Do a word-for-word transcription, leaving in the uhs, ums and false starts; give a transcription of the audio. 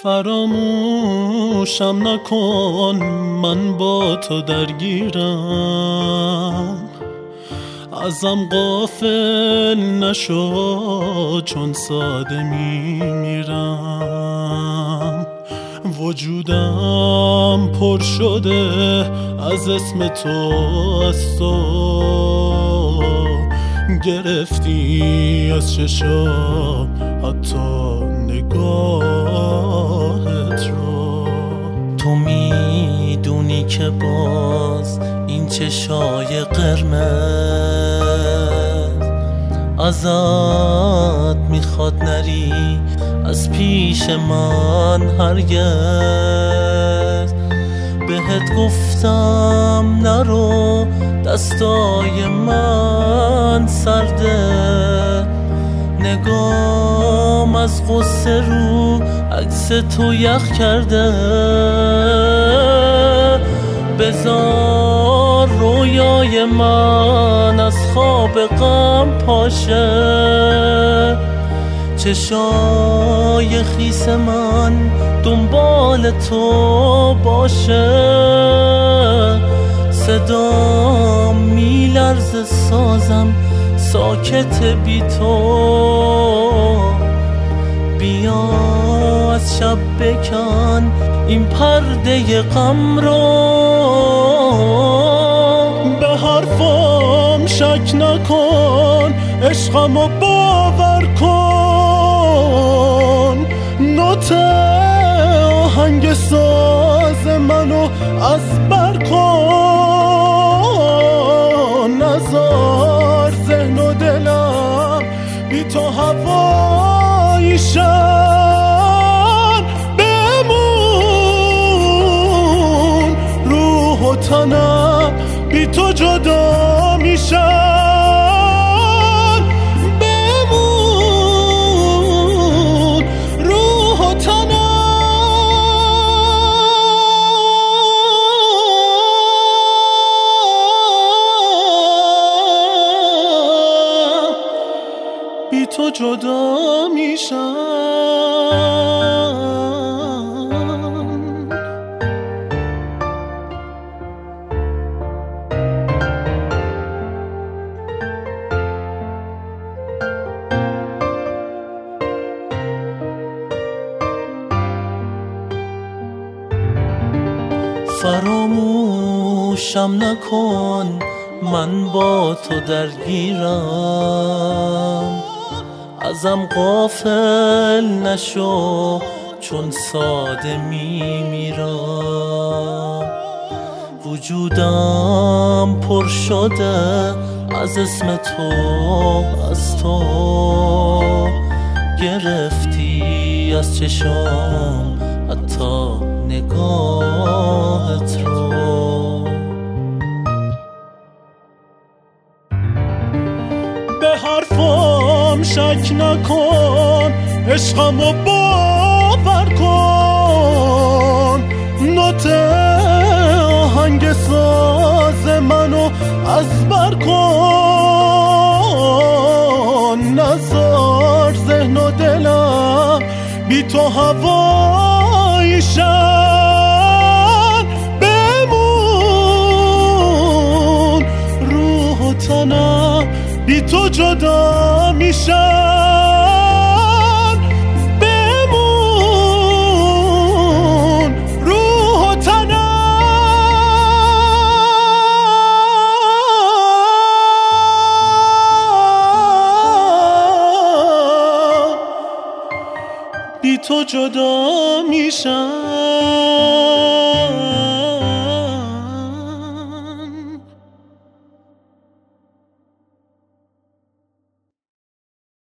فراموشم نکن من با تو درگیرم، ازم غافل نشو چون ساده میمیرم. وجودم پر شده از اسم تو، از تو گرفتی از چشام حتی نگاهت رو. تو میدونی که باز این چشای قرمز ازت میخواد نری از پیش من هرگز. بهت گفتم نرو دستای من سرده، نگام از غصه رو عکس تو یخ کرده. بذار رویای من از خواب غم پاشه، چشای خیس من دنبال تو باشه. صدا میلرزه سازم ساکت بی تو، بیا از شب بکن این پرده غم رو. به حرفم شک نکن عشقمو باور کن، نوت آهنگ ساز منو از بر کن. نزار ذهن و دلم بی تو هواییشن، بمون روح و تنم بی تو جدا میشن. بمون روح و تنم. بی تو جدا میشن. فراموشم نکن من با تو درگیرم، ازم غافل نشو چون ساده میمیرم. وجودم پر شده از اسم تو، از تو گرفتی از چشام حتی نگاهت رو. به حرفم شک نکن عشقمو باور کن، نوت آهنگ ساز منو از بر کن. نزار ذهن و دلم بی تو هواییشن، بمون روح و تنم بی تو جدا میشن. بمون روح و تنم بی تو جدا میشن.